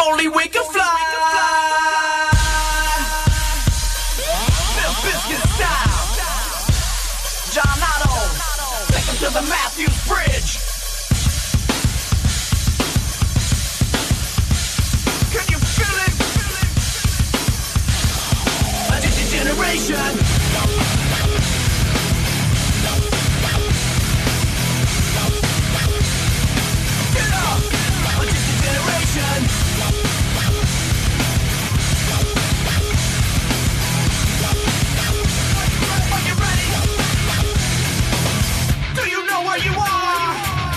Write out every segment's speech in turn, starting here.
only we can fly. Limp Bizkit style. John Otto, take him to the Matthews Bridge. Can you feel it? A generation. Get up, a generation. Are you ready? Do you know where you are?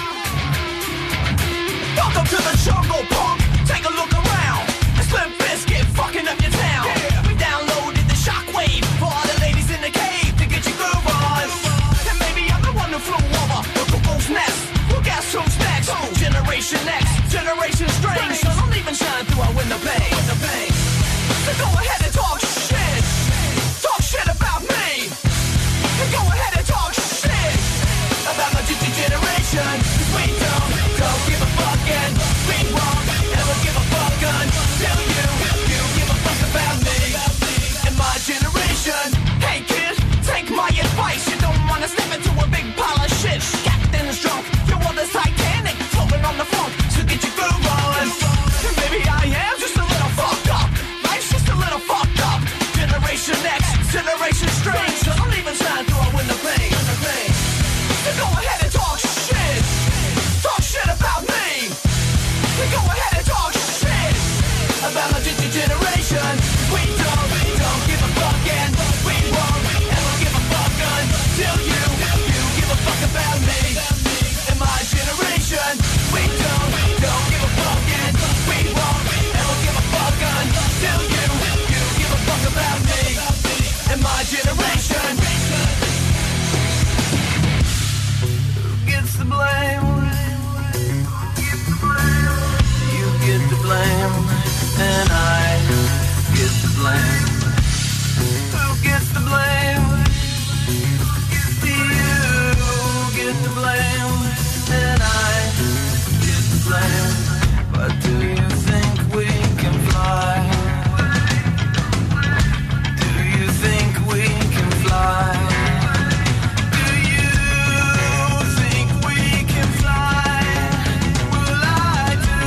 Welcome to the jungle, punk. Take a look around. It's Limp Bizkit fucking up your town. We downloaded the shockwave for all the ladies in the cave to get your groove on. And maybe I'm the one who flew over the cuckoo's nest. Well, guess who's next? Generation X, Generation Strange. So don't even shine through our window pane. So go ahead and talk shit. Talk shit about me. And go ahead and talk shit about my generation. 'Cause we don't give a fuck and we won't ever give a fuck until you give a fuck about me and my generation. Hey kid, take my advice. You don't wanna step into a big pile of shit. Captain's drunk, your world is Titanic, floating on the funk, so get your groove on. And maybe I am just a little fucked up. Life's just a little fucked up. Generation X, Generation Strange. So don't even shine through our window pane. So go ahead and talk shit. Talk shit about me. So go ahead and talk shit about my generation. We don't give a fuck and we won't ever give a fuck until you give a fuck about me and my generation. We don't give a fuck and we won't ever give a fuck until you give a fuck about me and my generation. Who gets the blame? You get the blame, and I get the blame. Who gets the blame? You get the blame, and I get the blame. But do you think we can fly? Do you think we can fly? Do you think we can fly? Well, I do.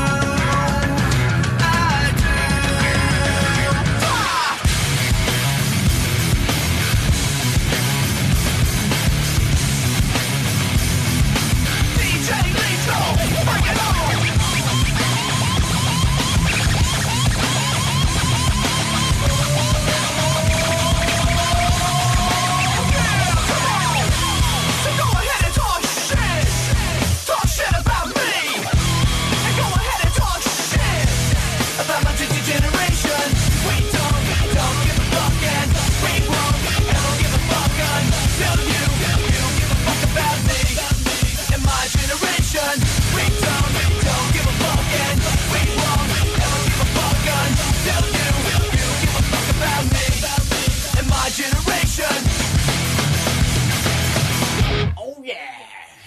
DJ Lito, bring it on! So go ahead and talk shit. Talk shit about me. And go ahead and talk shit about my generation. We don't give a fuck and we won't ever give a fuck until you give a fuck about me and my generation. We don't give a fuck and we won't ever give a fuck until you give a fuck about me and my generation. Oh yeah.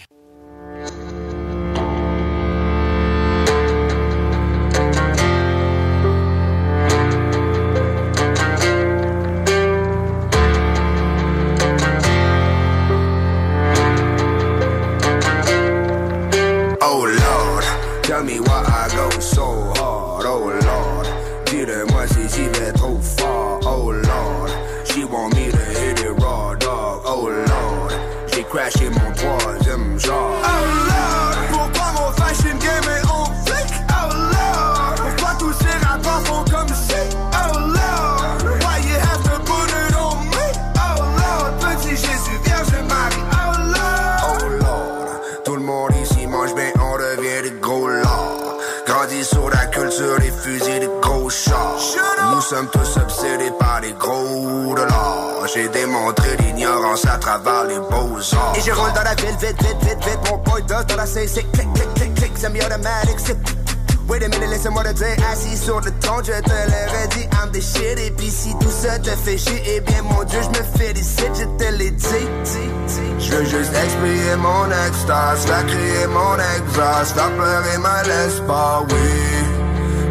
Oh Lord, tell me why I go so hard. Oh Lord, dis-le-moi si j'y vais trop fort. Oh Lord, she want me to hit it raw dog. Oh Lord, j'ai crashé mon troisième genre. Oh Lord, pourquoi mon fashion game est en flic? Oh Lord, pourquoi tous ces rappeurs font comme si? Oh Lord, why you have to put it on me? Oh Lord, petit Jésus Vierge Marie. Oh Lord, oh Lord, tout le monde ici mange bien, on devient des gros lords. Grandis sur la culture des fusils, des gros chars. Nous sommes tous obsédés par les gros dollars. J'ai démontré l'ignorance à travers les beaux-arts. Et je roule dans la ville, vite. Mon boy dose dans la CC, clic, semi-automatic, c'est Wait a minute, laisse-moi te dire, assis sur le ton, je te l'aurais dit, I'm the shit. Et puis si tout ça te fait chier, eh bien mon Dieu, je me félicite, je te l'ai dit. Je veux juste exprimer mon extase, faire crier mon exhaust, faire pleurer ma laisse pas, oui.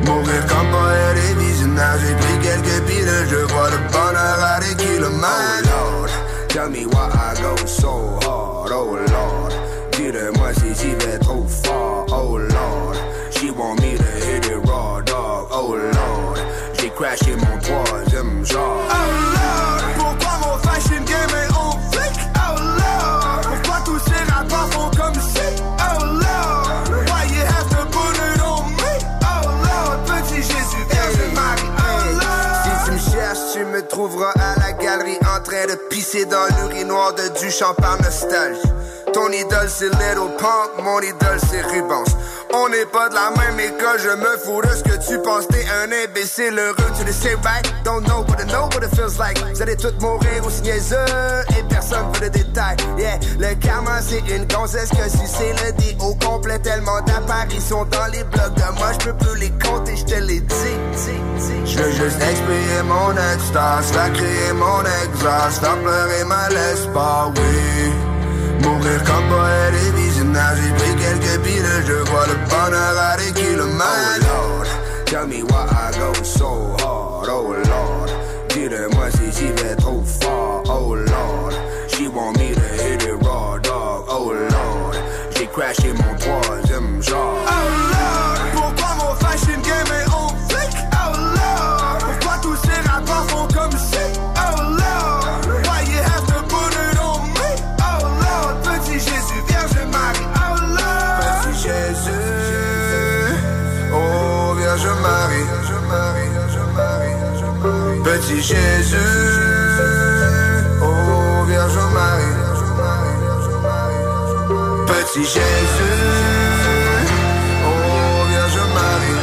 Mourir comme poète et visionnaire, j'ai pris quelques piles, je vois le bonheur à des kilomètres. Oh Lord, tell me why I go so hard, oh Lord. Dis-le-moi si j'y vais trop fort, oh Lord. She want me to hit it raw, dog, oh Lord. J'ai crashé mon troisième genre. Oh Lord, pourquoi mon fashion game est on flic, oh Lord. Pourquoi tous ces rappeurs font comme si, oh Lord. Why you have to put it on me, oh Lord. Petit Jésus, Vierge Marie, oh Lord. Si tu me cherches, tu me trouveras à la galerie en train de pisser dans l'urinoir de Duchamp par nostalgie. Ton idole c'est Little Pump, mon idole c'est Rubens. On n'est pas de la même école, je me fous de ce que tu penses. T'es un imbécile heureux, tu le sais right. Don't know but I know what it feels like. Vous allez tous mourir aussi niaiseux et personne veut le détail. Yeah, le karma c'est une gonzesse que si c'est le dit au complet. Tellement d'apparitions dans les blogs de moi, je peux plus les compter, je te l'ai dit. Je veux juste expier mon extase, faire crier mon exhaust, faire pleurer ma l'espoir, oui. Mourir comme poète et visionnaire, j'ai pris quelques piles, je vois le bonheur à des kilomètres. Oh Lord, tell me why I go so hard, oh Lord. Dis-le-moi si j'y vais trop fort, oh Lord. She want me to hit it raw, dog, oh Lord. J'ai crashé mon troisième genre. Oh Lord, pourquoi mon fashion game est on flic, oh Lord. Pourquoi tous ces rappeurs font comme si, oh Lord. Why you have to put it on me, oh Lord. Petit Jésus, Vierge Marie, oh Lord. Petit Jésus, oh Vierge Marie, Petit Jésus, oh Vierge Marie, Petit Jésus, oh Vierge Marie,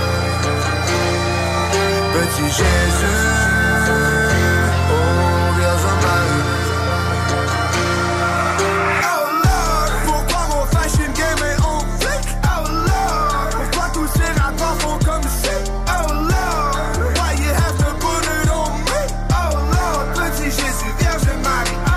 Petit Jésus, oh Vierge Marie. Oh Lord, pourquoi mon fashion game est on flic, oh Lord. Pourquoi tous ces rappeurs font comme si, oh Lord. Why you have to put it on me, oh Lord. Petit Jésus, Vierge Marie, oh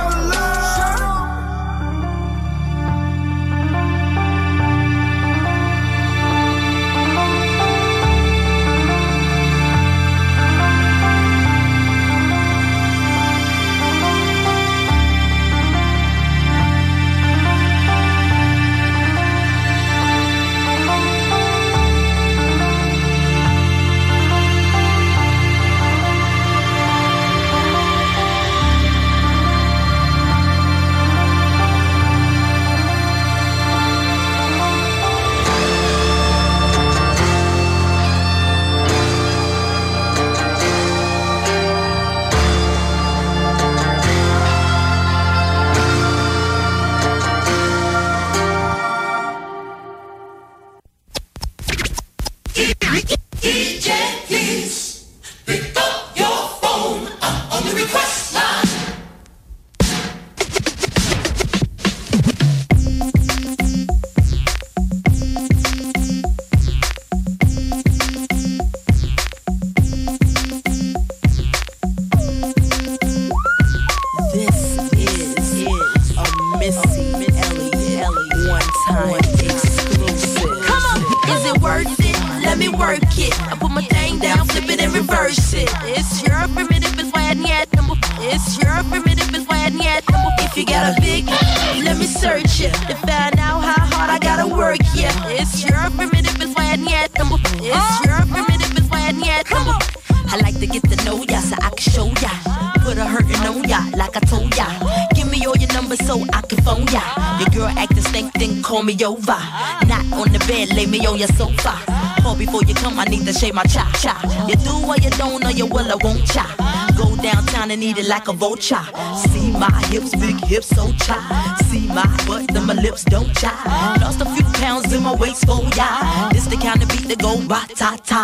call me over. Not on the bed, lay me on your sofa. Call before you come, I need to shave my cha-cha. You do or you don't, or you will or won't cha. Go downtown and eat it like a vulture. See my hips, big hips, so cha. See my butt, then my lips don't cha. Lost a few pounds in my waist, oh yeah. This the kind of beat that go ra-ta-ta.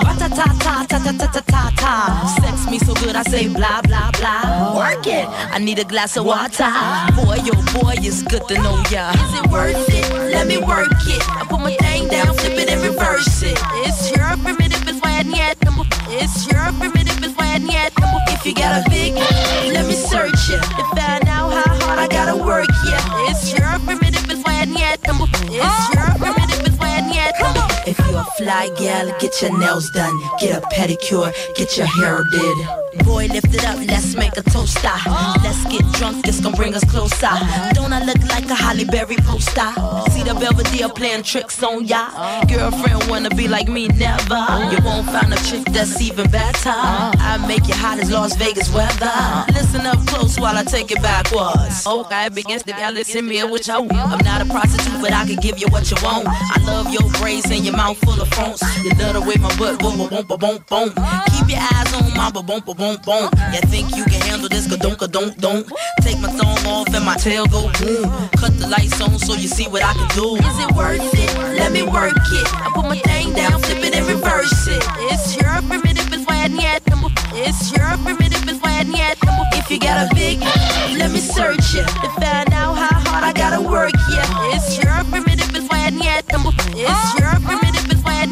Ra-ta-ta-ta-ta-ta-ta-ta-ta. Sex me so good, I say blah, blah, blah. Work it, I need a glass of water. Boy, oh boy, it's good to know ya. Is it worth it? Let me work it. I put my thing down, flip it and reverse it. It's your primitive, it's why I need number. It's your primitive, it's why I need number. If you got a big, let me search it to find out how hard I gotta work. Yeah, it's your primitive, it's why I need number. It's your primitive, it's why I need number. If you're a fly gal, get your nails done, get a pedicure, get your hair did. Boy, lift it up, let's make a toaster. Let's get drunk, this gon' bring us closer. Don't I look like a Halle Berry poster? See the Belvedere playing tricks on ya. Girlfriend wanna be like me, never. You won't find a chick that's even better. I make you hot as Las Vegas weather. Listen up close while I take it backwards. Okay, begins to listen me what you want. I'm not a prostitute, but I can give you what you want. I love your braids and your mouth full of phones. You love the way my butt boom, boom, boom, boom, boom. Keep your eyes on my boom, boom, boom, boom. You think you can handle this? Don't. Take my thumb off and my tail go boom. Cut the lights on so you see what I can do. Is it worth it? Let me work it. I put my thing down, flip it and reverse it. It's your primitive, it's why it's your primitive, it's why if you got a big, let me search it to find out how hard I gotta work. Yeah, it's your primitive, it's why it's your primitive, it's why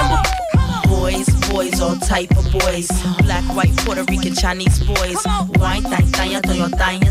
Boys, all type of boys. Black, white, Puerto Rican, Chinese boys. Wine, tanya, toyo, tanya.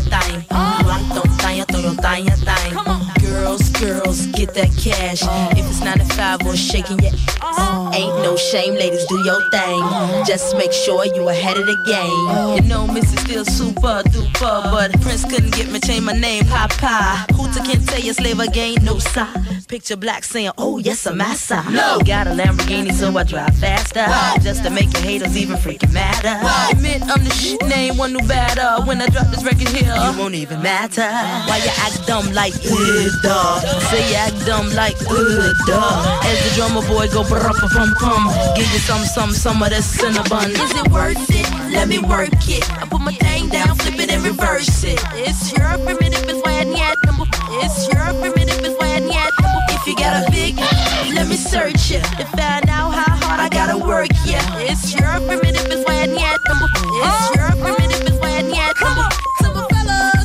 Girls, get that cash. If it's 9 to 5 or shaking your ass, ain't no shame, ladies, do your thing. Just make sure you ahead of the game. You know, Missy still super duper, but Prince couldn't get me, change my name, Papa. Hooter can't tell you slave again, no sign. Picture black saying, oh yes, I'm massa. No, got a Lamborghini, so I drive faster. Just to make your haters even freaking matter. Admit I'm the shit, name one new batter. When I drop this record here, you won't even matter. Why you act dumb like dog? Say you act dumb like dog. As the drummer boy go pum. Give you some of that cinnabon. Is it worth it? Let me work it. I put my thing down, flip it and reverse it. It's your primitive, it's why it's your primitive, it's why if you got a big, let me search it to find out how hard I gotta work. Yeah, it's your primitive, it's why it's your primitive, it's why Simple fellas,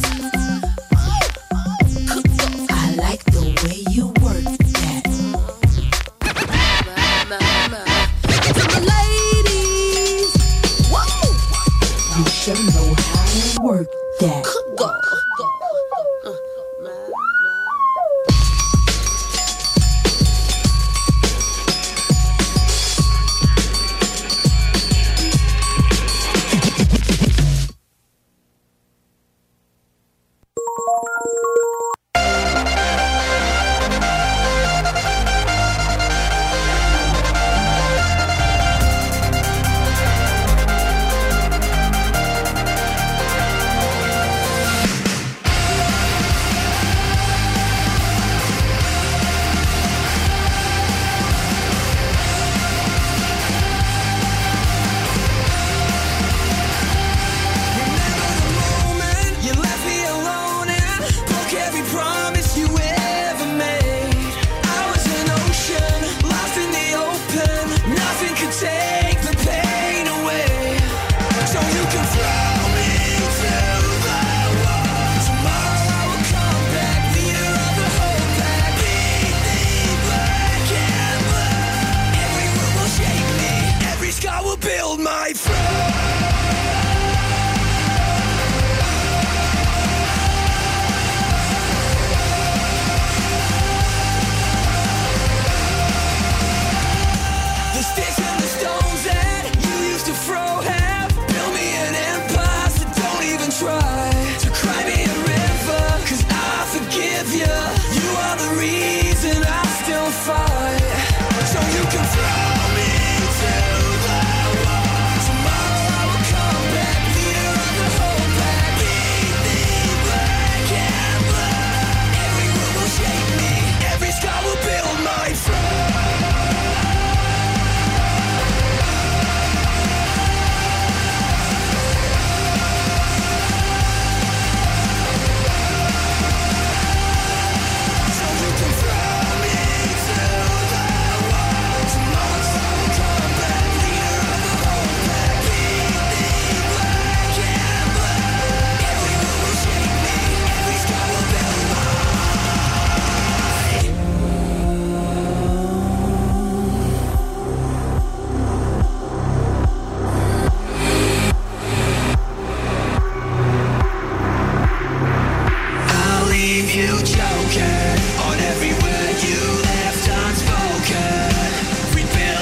I like the way you work that. To the ladies, whoa, you should know how to work that. On every word you left unspoken, we've been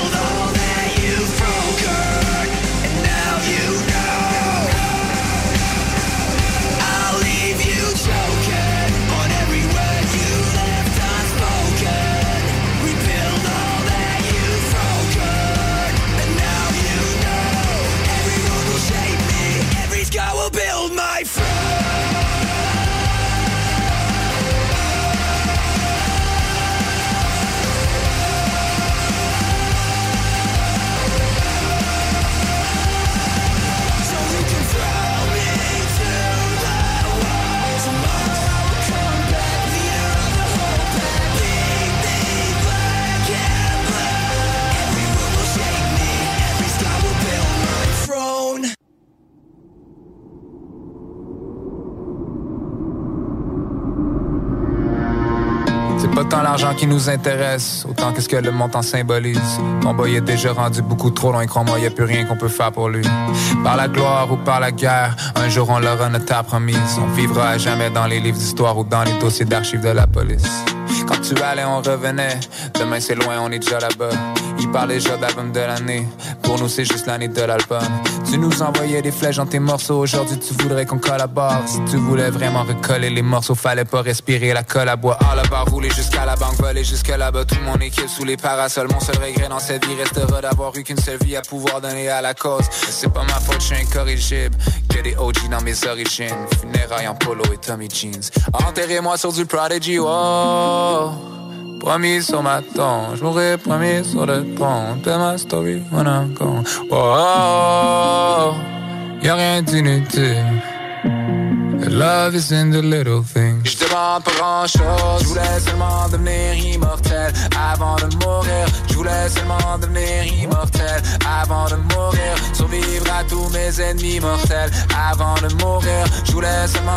C'est pas tant l'argent qui nous intéresse, autant qu'est-ce que le montant symbolise. Ton boy est déjà rendu beaucoup trop loin, crois-moi, y'a plus rien qu'on peut faire pour lui. Par la gloire ou par la guerre, un jour on l'aura notre terre promise. On vivra à jamais dans les livres d'histoire ou dans les dossiers d'archives de la police. Quand tu allais, on revenait. Demain c'est loin, on est déjà là-bas. Il parle déjà d'album de l'année. Pour nous c'est juste l'année de l'album. Tu nous envoyais des flèches dans tes morceaux. Aujourd'hui tu voudrais qu'on collabore. Si tu voulais vraiment recoller les morceaux, fallait pas respirer la colle à bois. À la barre, rouler jusqu'à la banque, voler jusque là-bas. Toute mon équipe sous les parasols. Mon seul regret dans cette vie restera d'avoir eu qu'une seule vie à pouvoir donner à la cause. Mais c'est pas ma faute, je suis incorrigible. Que des OG dans mes origines. Funérailles en polo et Tommy Jeans. Enterrez-moi sur du Prodigy, oh. Promis sur ma tombe, je mourrai promis sur le pont. Tell my story when I'm gone. Oh, y'a rien d'inutile. Love is in the little things. Je demande pas grand chose, je voulais seulement devenir immortel avant de mourir. Je voulais seulement devenir immortel avant de mourir. Survivre à tous mes ennemis mortels avant de mourir. Je voulais seulement.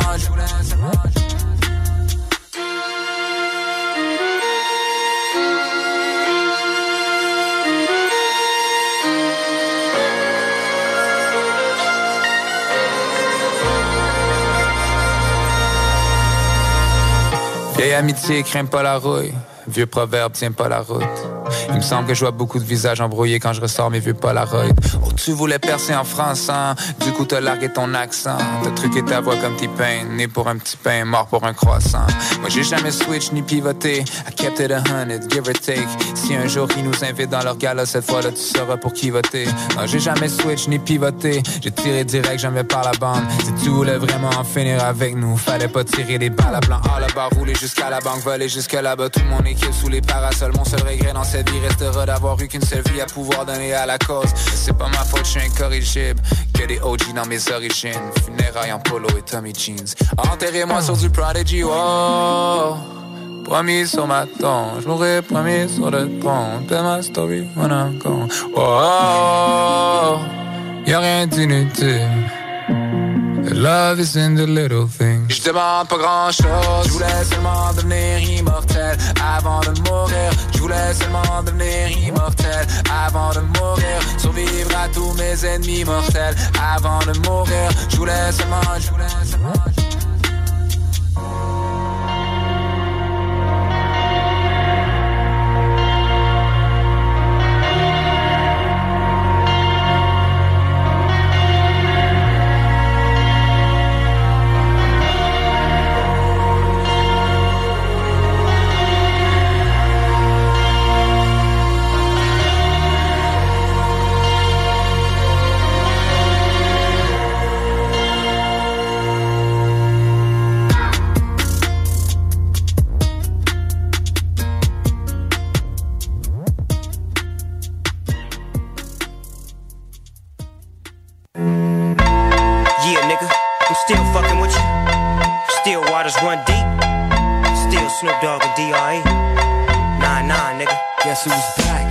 Vieille amitié craint pas la rouille, vieux proverbe tient pas la route. Il me semble que je vois beaucoup de visages embrouillés quand je ressors mes vieux Polaroid. Oh, tu voulais percer en France, hein? Du coup t'as largué ton accent. T'as truqué ta voix comme T-Pain, né pour un petit pain, mort pour un croissant. Moi j'ai jamais switch ni pivoté, I kept it 100, give or take. Si un jour ils nous invitent dans leur gala, cette fois-là tu sauras pour qui voter. Non, j'ai jamais switch ni pivoté, j'ai tiré direct jamais par la bande. Si tu voulais vraiment en finir avec nous, fallait pas tirer des balles à blanc. À la barre, rouler jusqu'à la banque, voler jusque là-bas. Toute mon équipe sous les parasols, mon seul regret dans cette vie restera d'avoir eu qu'une seule vie à pouvoir donner à la cause. C'est pas ma faute, je suis incorrigible. Que des OG dans mes origines. Funérailles en polo et Tommy Jeans. Enterrez-moi sur du Prodigy, oh. Promis sur ma tombe, je mourrai promis sur le pont. Tell my story when I'm gone. Oh, y'a rien d'inutile. Love is in the little things. Je demande pas grand chose, je voulais seulement devenir immortel avant de mourir. Je voulais seulement devenir immortel avant de mourir. Survivre à tous mes ennemis mortels avant de mourir. Je voulais seulement. Run deep, still Snoop Dogg and D.R.E. Nah, nigga. Guess who's back?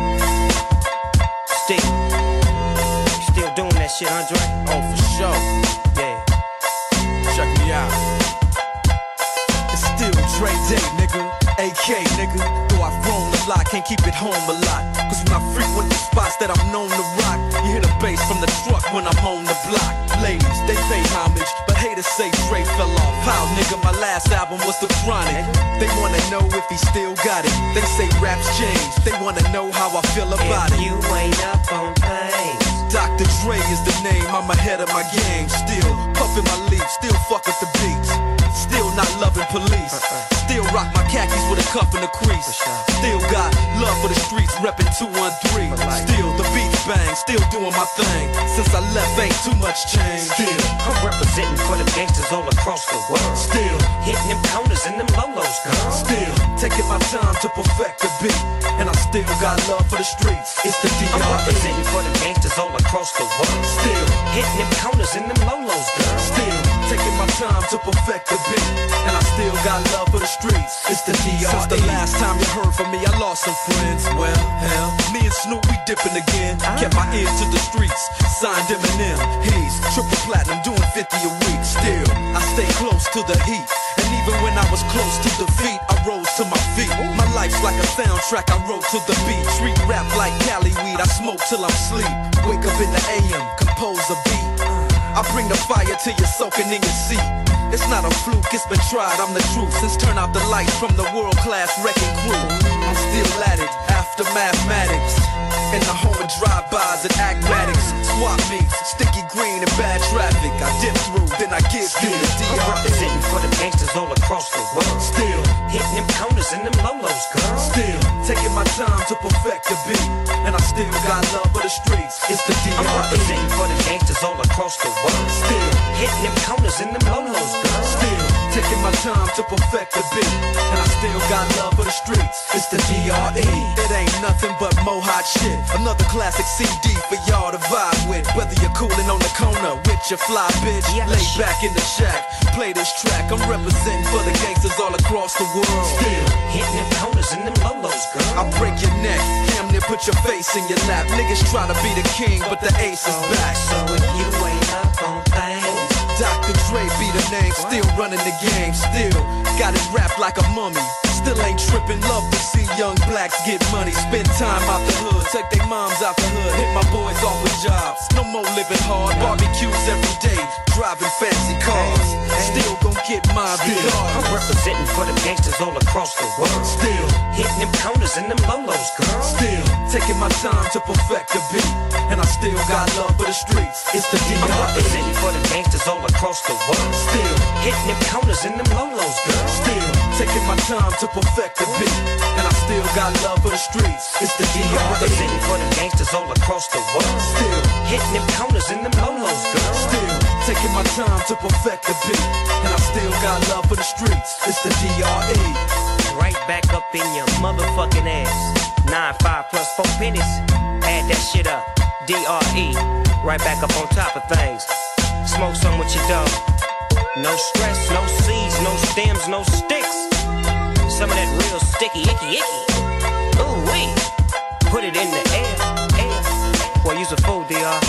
Still doing that shit, Andre? Oh, for sure. Yeah. Check me out. It's still Dre Day, nigga. AK, nigga. Though I've grown a lot, can't keep it home a lot. Cause when I frequent the spots that I'm known to rock, you hear the bass from the truck when I'm on the block. Ladies, they pay homage, but haters say Dre fell off. How, nigga, my last album was The Chronic. They wanna know if he still got it. They say raps change, they wanna know how I feel about it. You ain't up on things. Dr. Dre is the name, I'm ahead of my game. Still puffin' my leaf, still fuck with the beats. Still not loving police. Still rock my khakis with a cuff and a crease. Still got love for the streets, reppin' 213. Still the beats bang, still doing my thing. Since I left, ain't too much change. Still I'm representing for the gangsters all across the world. Still hitting them counters and them lolos, girl. Still taking my time to perfect the beat. And I still got love for the streets. It's the D.R.E. I'm representing for the gangsters all across the world. Still hitting them counters and them lolos, girl. Still taking my time to perfect the beat. And I still got love for the streets. It's the D.R.E. Since the last time you heard from me, I lost some friends. Well, hell, me and Snoop, we dipping again. Kept my ear to the streets. Signed Eminem. He's triple platinum, doing 50 a week. Still, I stay close to the heat. And even when I was close to defeat, I rose to my tracks like a soundtrack I wrote to the beat. Street rap like Cali weed, I smoke till I'm sleep. Wake up in the AM, compose a beat. I bring the fire till you're soaking in your seat. It's not a fluke, it's been tried, I'm the truth. Since turn out the lights from the world-class wrecking crew, I'm still at it, after mathematics. In the home of drive-bys and acmatics, swap meets, sticky green and bad traffic. I dip through, then I give you the DR. I'm representing for the gangsters all across the world. Still hitting them corners and them lolos, girl. Still taking my time to perfect the beat, and I still got love for the streets. It's the DR. I'm representing for the gangsters all across the world. Still hitting them corners and them lolos, girl. Still taking my time to perfect the beat, and I still got love for the streets. It's the DRE. It ain't nothing but mo hot shit. Another classic CD for y'all to vibe with. Whether you're coolin' on the corner with your fly bitch, lay back in the shack, play this track. I'm representing for the gangsters all across the world. Still hitting them corners and them lolos, girl. I'll break your neck, damn near put your face in your lap. Niggas try to be the king, but the ace is back. So if you ain't up on things, Dr. Dre be the name, still running the game, still got it wrapped like a mummy. Still ain't trippin', love to see young blacks get money. Spend time out the hood, take their moms out the hood. Hit my boys off with jobs, no more living hard. Barbecues every day, driving fancy cars. Still gon' get mine regardless. I'm representing for the gangsters all across the world. Still hitting them corners and them lolos, girl. Still taking my time to perfect the beat, and I still got love for the streets. It's the DR. I'm representing for the gangsters all across the world. Still hitting them corners and them lolos, girl. Still taking my time to perfect the beat, and I still got love for the streets. It's the DR. I'm representing for the gangsters all across the world. Still hitting them corners and them lolos, girl. Still taking my time to perfect the beat, and I still got love for the streets. It's the DRE. Right back up in your motherfucking ass. 9-5 plus 4 pennies. Add that shit up. DRE. Right back up on top of things. Smoke some with your dog. No stress, no seeds, no stems, no sticks. Some of that real sticky, icky. Ooh wee. Put it in the air. Boy, use a fool, DR.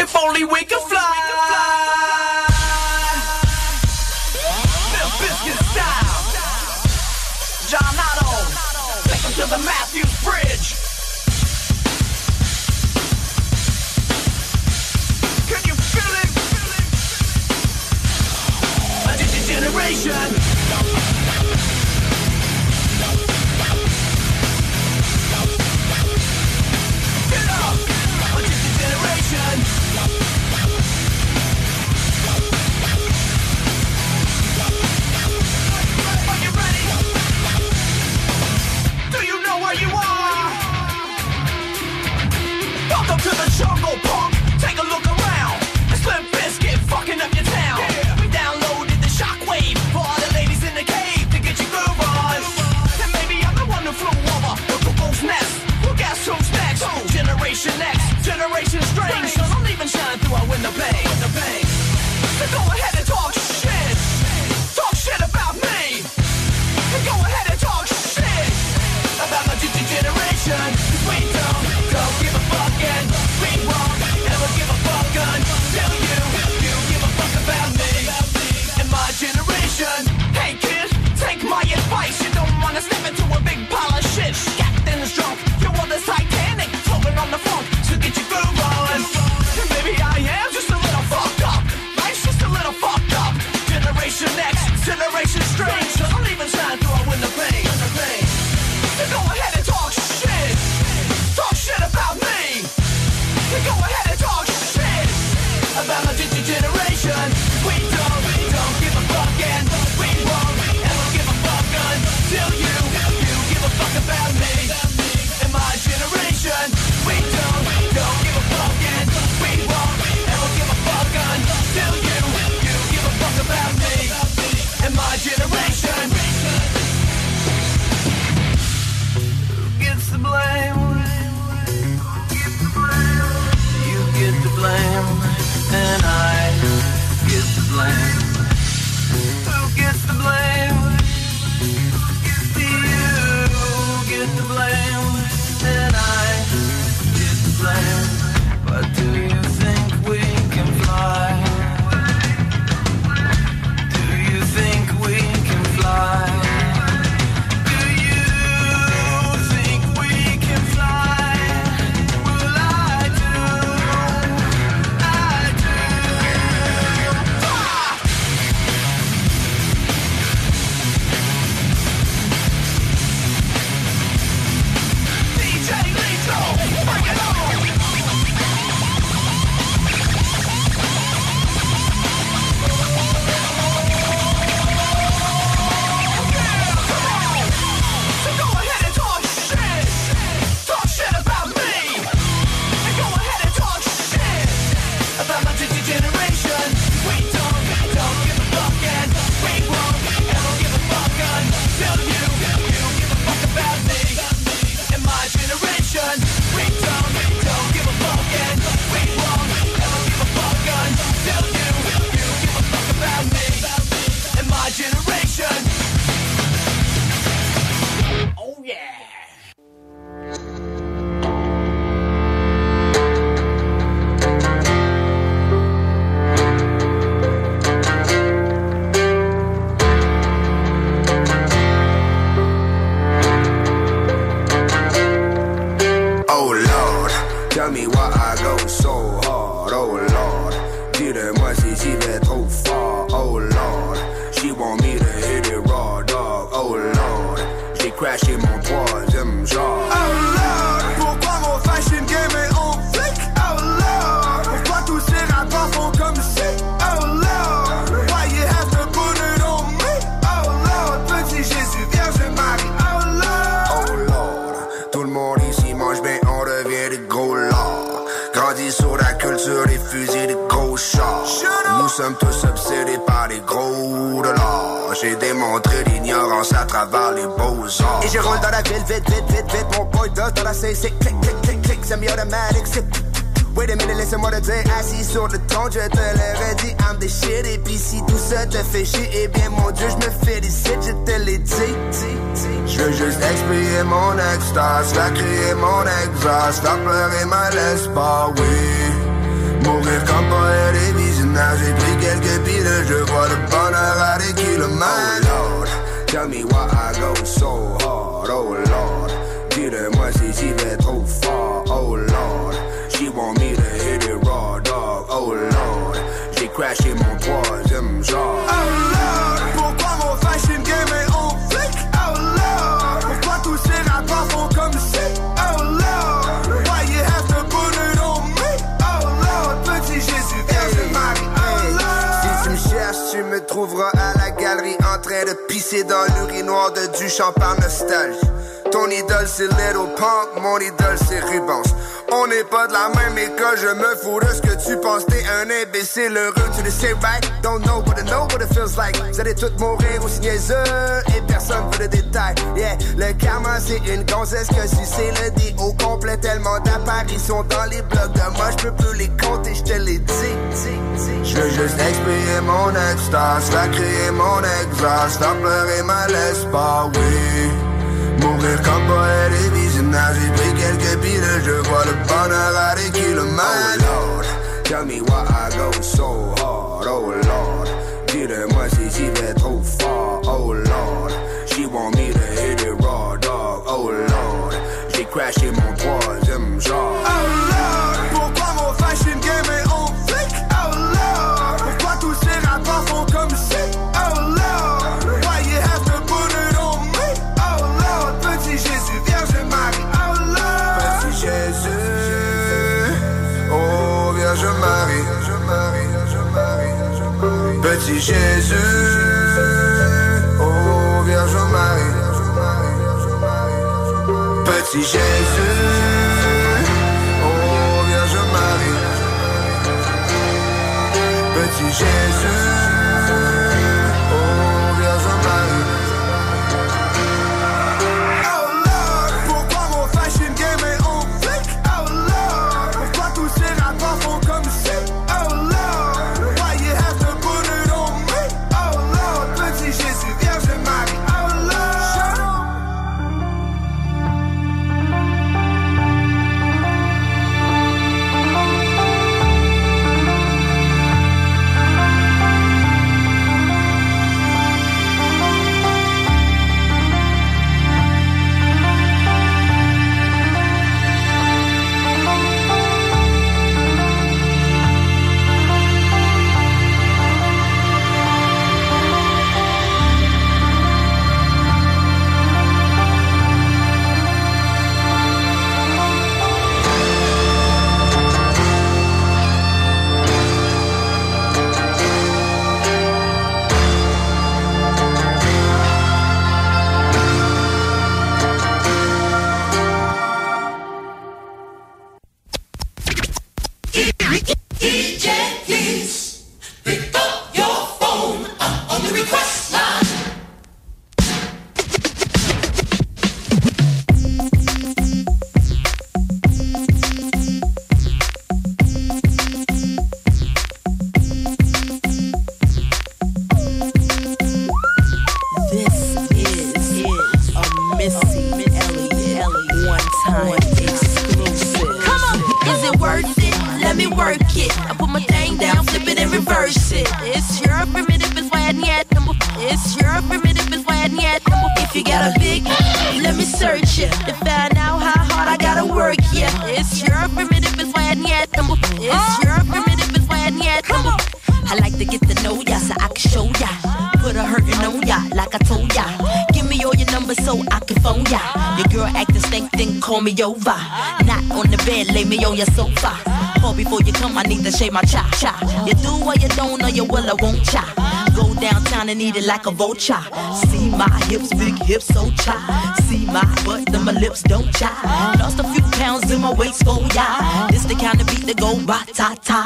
If only we could fly. Limp Bizkit style. John Otto, take him to the Matthews Bridge. Can you feel it? A generation. Get up! A generation. Are you ready? Do you know where you are? Welcome to the jungle, punk. Take a look around. It's Limp Bizkit fucking up your town. We downloaded the shockwave for all the ladies in the cave to get your groove on. And maybe I'm the one who flew over the cuckoo's nest. Well, guess who's next? Generation X, Generation Strange. So don't even shine through our window pane. So go ahead and talk shit. Talk shit about me. And go ahead and talk shit about my generation. 'Cause we don't give a fuck and we won't ever give a fuck until you give a fuck about me and my generation. Hey kid, take my advice. You don't wanna step into a big pile of shit. Captain's drunk, you're on the Titanic, floating on the funk, so get your groove on. And maybe I am just a little fucked up. Life's just a little fucked up. Generation X, Generation Strange. So don't even shine through our window pane. So go ahead and talk shit. Talk shit about me. And go ahead and talk shit about my generation. We don't give a fuck and we won't ever give a fuck until you give a fuck about me and my generation. We don't give a fuck and we won't ever give a fuck until you give a fuck about me and my generation. Who gets the blame? You get the blame, and I get the blame. Who gets the blame? You get the blame, and I get the blame. But do you think we can fly? Do you think we can fly? Do you think we can fly? Well, I do. DJ Lethal, bring it on! So go ahead and talk shit. Talk shit about me. And go ahead and talk shit about my generation. We don't give a fuck and we won't ever give a fuck until you give a fuck about me and my generation. We don't give a fuck and we won't ever give a fuck until you give a fuck about me and my generation. Oh yeah. Oh Lord, tell me why I go so hard. Oh Lord, dis-moi si j'y vais trop fort. Oh Lord, she want me to hit it raw, dog. Oh Lord, j'ai crashé mon troisième genre. Oh Lord, pourquoi mon fashion game est en flic? Oh Lord, pourquoi tous ces rappeurs font comme si? Oh Lord, why you have to put it on me? Oh Lord, petit Jésus, Vierge Marie. Oh Lord, oh Lord, tout le monde ici mange bien, on devient des gros lords. Grandis sur la culture des fusils, des gros chars. Nous sommes tous obsédés par les gros dollars. J'ai démontré l'ignorance à travers les beaux-arts. Et je roule dans la ville, vite. Mon boy does dans la C, c'est clic, semi-automatique, c'est... Wait a minute, laisse-moi te dire, assis sur le trône, je te l'aurais dit, I'm the shit. Et puis si tout ça te fait chier, eh bien mon Dieu, je me félicite, je te l'ai dit. Je veux juste expier mon extase, faire crier mon exhaust, faire pleurer ma l'espoir, oui. Mourir comme poète et visionnaire, j'ai pris quelques piles, je vois le bonheur à des kilomètres. Oh Lord, tell me why I go so hard, oh Lord. Dis-le-moi si j'y vais trop far, oh Lord. She want me to hit it raw, dog, oh Lord. J'ai crashé mon troisième genre. Oh Lord, pourquoi mon fashion game est en flic? Oh Lord, pourquoi tous ces rappeurs font comme si? Oh Lord, why you have to put it on me? Oh Lord, petit Jésus, Vierge Marie, oh Lord. Si tu me cherches, tu me trouveras à la galerie en train de pisser dans l'urinoir de Duchamp par nostalgie. Ton idole c'est Little Pump, mon idole c'est Rubens. On n'est pas de la même école, je me fous de ce que tu penses. T'es un imbécile heureux, tu le sais right? Don't know what it feels like. Vous allez tous mourir aussi niaiseux et personne veut le détail. Yeah, le karma c'est une gonzesse que si c'est le dé au complet. Tellement d'apparitions dans les blogs de moi, je peux plus les compter, je te les dis. Je veux juste expier mon extase, faire crier mon exhaust, faire pleurer ma l'espoir, oui. Mourir comme poète et visionnaire, j'ai pris quelques piles, je vois le bonheur à des kilomètres. Oh Lord, tell me why I go so hard, oh Lord. Dis-le-moi si j'y vais trop far, oh Lord. She want me to hit it raw, dog, oh Lord. J'ai crashé mon troisième genre. Oh Lord, pourquoi mon fashion game est en flic? Oh Lord, pourquoi tous ces rappeurs font comme si? Oh Lord, why you have to put it on me? Oh Lord, petit Jésus, Vierge Marie, oh Lord. Petit Jésus, oh Vierge Marie, petit Jésus, oh Vierge Marie, petit Jésus, oh Vierge Marie, petit Jésus, oh Vierge Marie. Oh Lord, pourquoi mon fashion game est en flic? Oh Lord, pourquoi tous ces rappeurs font comme si? Oh Lord, why you have to put it on me? Oh Lord, petit Jésus, Vierge Marie, oh Lord. Call me over, not on the bed, lay me on your sofa. Call before you come, I need to shave my cha-cha. You do or you don't, or you will, I won't cha. Go downtown and eat it like a vulture. See my hips, big hips, so cha. See my butt, then my lips don't cha. Lost a few pounds in my waist, go ya. This the kind of beat that go ra-ta-ta.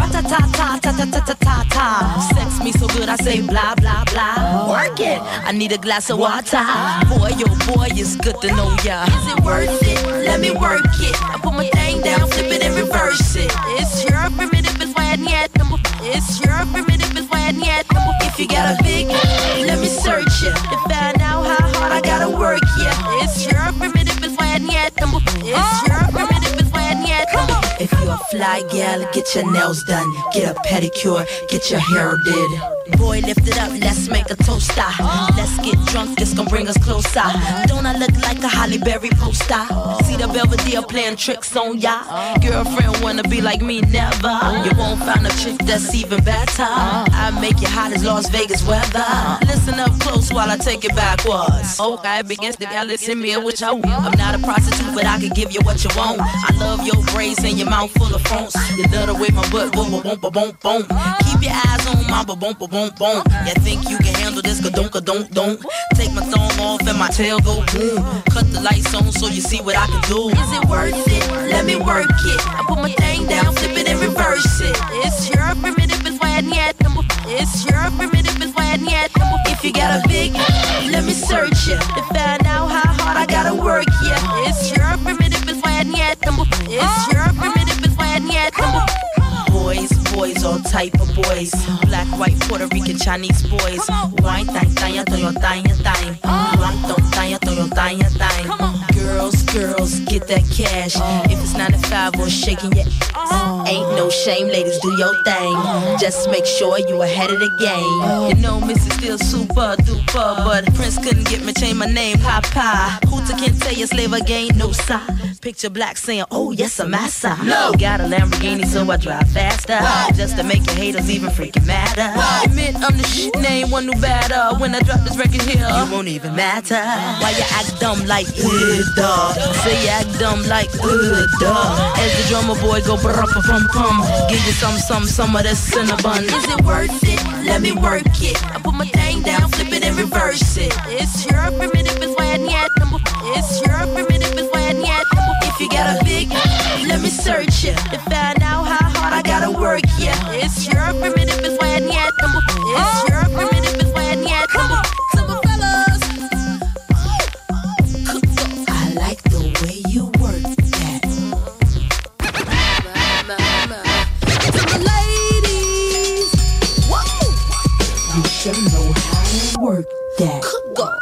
Ra-ta-ta-ta-ta-ta-ta-ta-ta. Sex me so good, I say blah, blah, blah. Work it, I need a glass of water. Boy, oh boy, it's good to know ya. Is it worth it? Let me work it. I put my thing down, flip it and reverse it. It's your primitive, it's why I need them. It's your primitive, it's why I need them. If you got a big, let me search it to find out how hard I gotta work. Yeah, it's your primitive, it's why I need them. It's your primitive, it's why I need them. If you're a fly gal, get your nails done, get a pedicure, get your hair did. Boy, lift it up, let's make a toaster. Let's get drunk, it's gonna bring us closer. Don't I look like a Halle Berry poster? See the Belvedere playing tricks on ya. Girlfriend wanna be like me, never. You won't find a chick that's even better. I make you hot as Las Vegas weather. Listen up close while I take it backwards. Okay, begins to listen me what you want. I'm not a prostitute, but I can give you what you want. I love your braids and your mouth full of phones. You love the way my butt boom, boom, boom, boom, boom. Keep your eyes on my boom, boom, boom, boom. You think you can handle this? Don't. Take my thumb off and my tail go boom. Cut the lights on so you see what I can do. Is it worth it? Let me work it. I put my thing down, flip it and reverse it. It's your primitive is why I need. It's your primitive is why I need. If you got a big, let me search it to find out how hard I gotta work. Yeah, it's your primitive is why I need. It's your primitive is why I need. Boys, all type of boys. Black, white, Puerto Rican, Chinese boys. Wine, thang, toyo, thang. Girls, get that cash. If it's 9 to 5 or shaking your ass, ain't no shame, ladies, do your thing. Just make sure you ahead of the game. You know, Mrs. still super duper, but Prince couldn't get me, change my name, Papa. Hooter can't tell you slave again, no sign. Picture black saying, oh yes, I'm massa. No. Got a Lamborghini, so I drive faster. Just to make your haters even freaking madder. Admit I'm the shit, name one new batter. When I drop this record here, you won't even matter. Why you act dumb like, duh. Say you act dumb like, duh. As the drummer boy go brum-pum-pum. Give you some of that cinnabon. Is it worth it? Let me work it. I put my thing down, flip it and reverse it. It's your primitive is why I need. It's your primitive is why I need. If you got a big, let me search it to find out how hard I gotta work. Yeah, it's your primitive is why I need. It's your primitive is why I need. Some fellas, I like the way you work that. To the ladies, whoa, you should know how to work that. Go.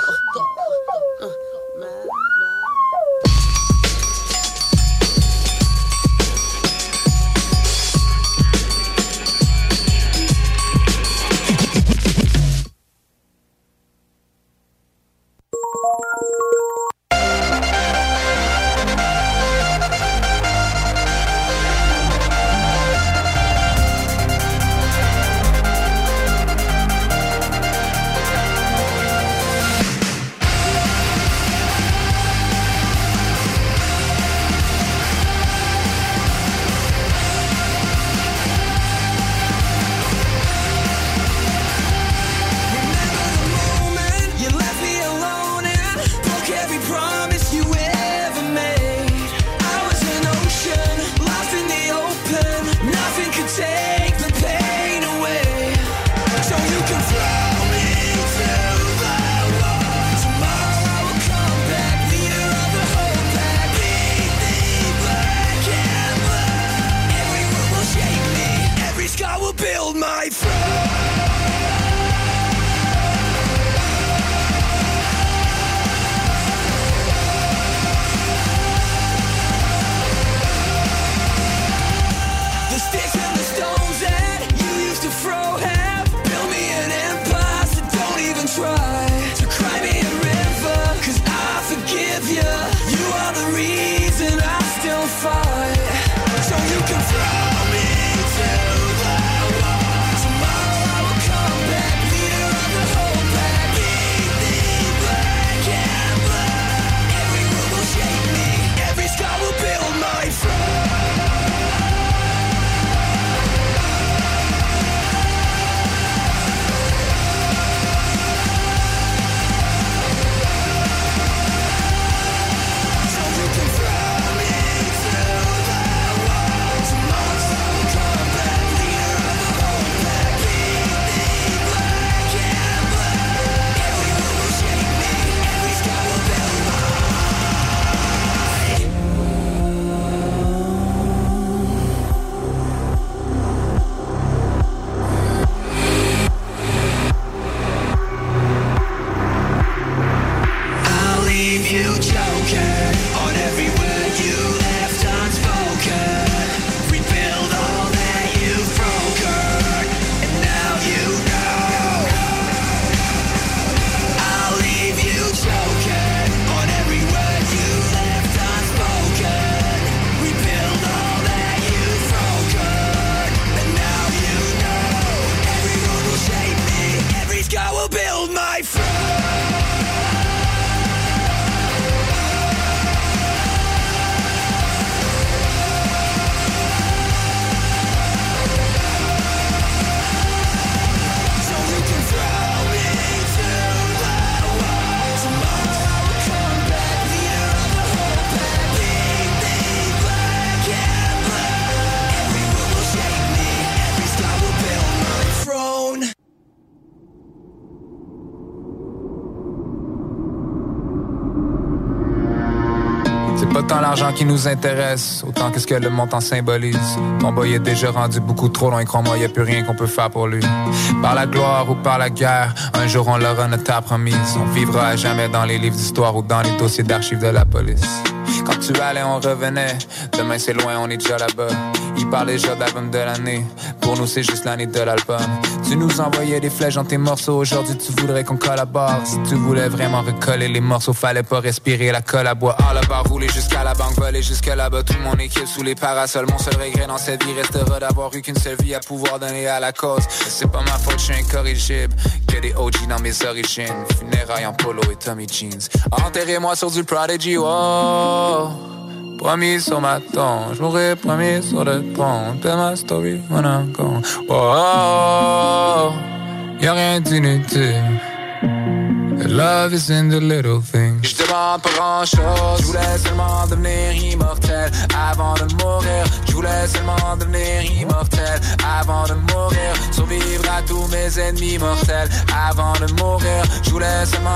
l'argent qui nous intéresse, autant qu'est-ce que le montant symbolise. Mon boy est déjà rendu beaucoup trop loin, crois-moi, y a plus rien qu'on peut faire pour lui. Par la gloire ou par la guerre, un jour on l'aura notre terre promise. On vivra à jamais dans les livres d'histoire ou dans les dossiers d'archives de la police. Quand tu allais, on revenait. Demain c'est loin, on est déjà là-bas. Il parle déjà d'album de l'année. Pour nous c'est juste l'année de l'album. Tu nous envoyais des flèches dans tes morceaux. Aujourd'hui tu voudrais qu'on collabore. Si tu voulais vraiment recoller les morceaux, fallait pas respirer la colle à bois. À la barre, rouler jusqu'à la banque, voler jusque là-bas. Toute mon équipe sous les parasols. Mon seul regret dans cette vie restera d'avoir eu qu'une seule vie à pouvoir donner à la cause. C'est pas ma faute, je suis incorrigible. Que des OG dans mes origines. Funérailles en polo et Tommy Jeans. Enterrez-moi sur du Prodigy, oh. Promis sur ma tombe, je m'aurais promis sur le pont. Tell my story when I'm gone. Oh, y'a rien d'inutile. Love is in the little things. Je demande pas grand chose, je voulais seulement devenir immortel avant de mourir. Je voulais seulement devenir immortel avant de mourir. Survivre à tous mes ennemis mortels avant de mourir. Je voulais seulement.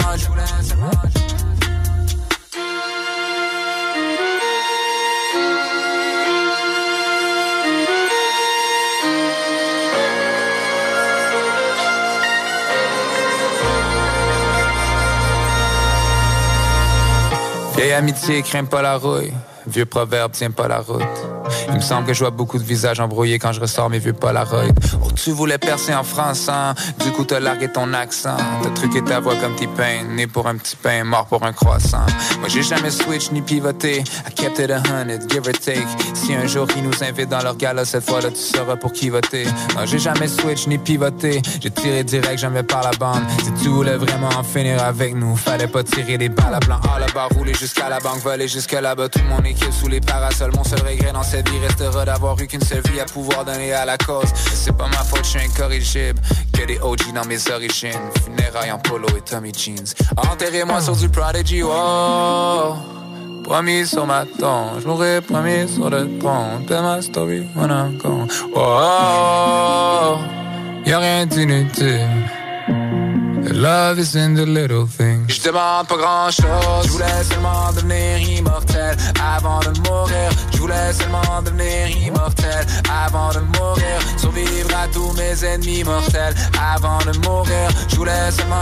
Vieille amitié craint pas la rouille, vieux proverbe tient pas la route. Il me semble que je vois beaucoup de visages embrouillés quand je ressors mes vieux Polaroids. Oh, tu voulais percer en France, hein? Du coup t'as largué ton accent. T'as truqué ta voix comme T-Pain, né pour un petit pain, mort pour un croissant. Moi j'ai jamais switch ni pivoté, I kept it 100, give or take. Si un jour ils nous invitent dans leur gala, cette fois-là tu sauras pour qui voter. Non, j'ai jamais switch ni pivoté, j'ai tiré direct, jamais par la bande. Si tu voulais vraiment en finir avec nous, fallait pas tirer des balles à blanc. À la barre, rouler jusqu'à la banque, voler jusque là-bas. Toute mon équipe sous les parasols, mon seul regret dans cette vie restera d'avoir eu qu'une seule vie à pouvoir donner à la cause. C'est pas ma faute, je suis incorrigible. Que des OG dans mes origines. Funérailles en polo et Tommy Jeans. Enterrez-moi sur du Prodigy, oh. Promis sur ma tombe, je m'aurais promis sur le pont. Tell my story when I'm gone. Oh, y'a rien d'inutile. Love is in the little things. Je demande pas grand chose, je voulais seulement devenir immortel avant de mourir. Je voulais seulement devenir immortel avant de mourir. Survivre à tous mes ennemis mortels avant de mourir. Je voulais seulement.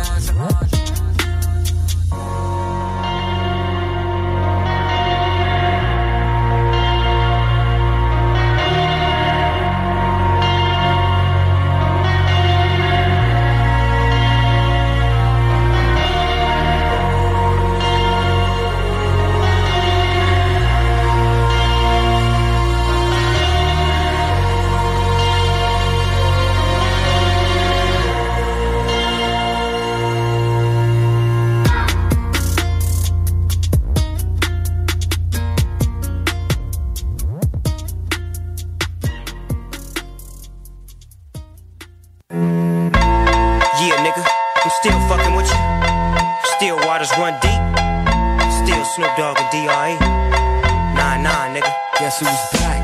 Run deep, still Snoop Dogg and D.R.E. 9-9, nigga. Guess who's back?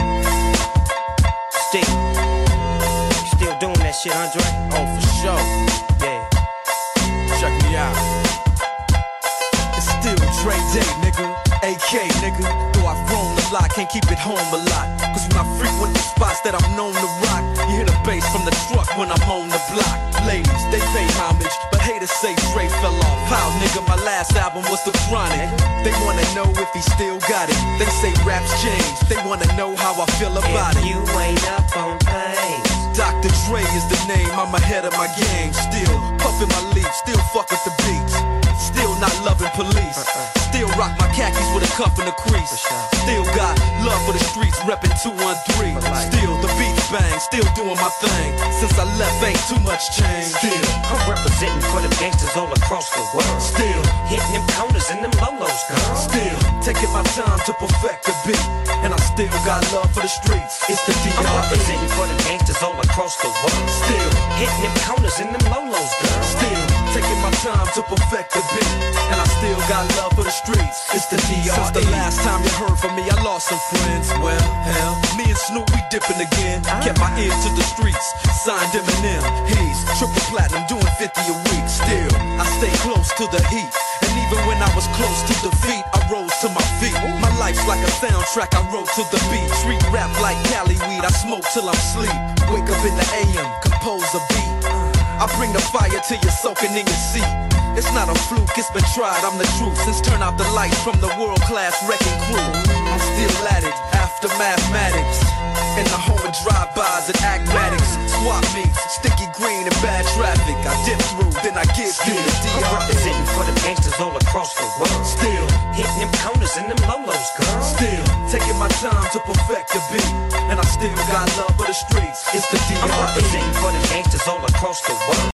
Still doing that shit, Andre? Oh, for sure. Yeah. Check me out. It's still Dre Day, nigga. AK, nigga. Though I've grown a lot, can't keep it home a lot. Cause when I frequent the spots that I'm known to rock, you hear the bass from the truck when I'm on the block. Ladies, they pay homage, but haters say Dre fell off. How, nigga, my last album was The Chronic. They wanna know if he still got it. They say raps changed, they wanna know how I feel about If it. you ain't up on things, Dr. Dre is the name, I'm ahead of my game. Still puffin' my leaf, still fuck with the beats. Still not loving police. Still rock my khakis with a cuff and a crease. Still got love for the streets, reppin' 213. Still the beats bang, still doing my thing. Since I left, ain't too much change. Still, I'm representing for them gangsters all across the world. Still, hitting them corners and them lolos, girl. Still, taking my time to perfect the beat. And I still got love for the streets. It's the D.R.E. I'm representing for them gangsters all across the world. Still, hitting them corners and them lolos, girl. Still, taking my time to perfect the beat. And I still got love for the streets. It's the D.R.E. Since the last time you heard from me, I lost some friends. Well, hell, me and Snoop, we dipping again. Kept my ear to the streets, signed Eminem. He's triple platinum, doing 50 a week. Still, I stay close to the heat. And even when I was close to defeat, I rose to my feet. My life's like a soundtrack, I wrote to the beat. Treat rap like Cali weed, I smoke till I'm sleep. Wake up in the AM, compose a beat. I bring the fire till you're soaking in your seat. It's not a fluke, it's been tried, I'm the truth. Since turn out the lights from the world-class wrecking crew, I'm still at it, after mathematics. In the home of drive-bys and acmatics. Swap meets, sticky green and bad traffic. I dip through, then I give you the DR. I'm representing for the gangsters all across the world. Still hitting them corners and them lolos, girl. Still taking my time to perfect the beat. And I still got love for the streets. It's the DR. I'm representing for the gangsters all across the world.